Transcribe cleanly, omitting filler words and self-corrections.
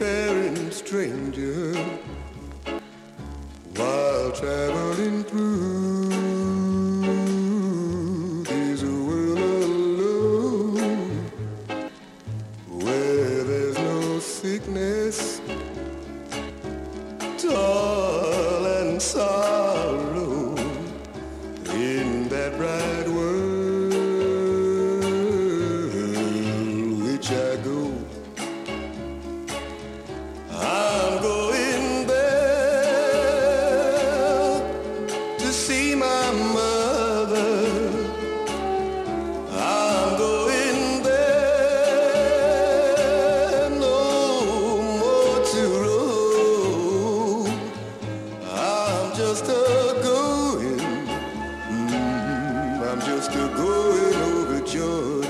wayfaring stranger while traveling through this world alone, where there's no sickness, toil and sorrow in that bright world which I go. I'm going there to see my mother. I'm going there no more to roam. I'm just a going, I'm just a going over Georgia.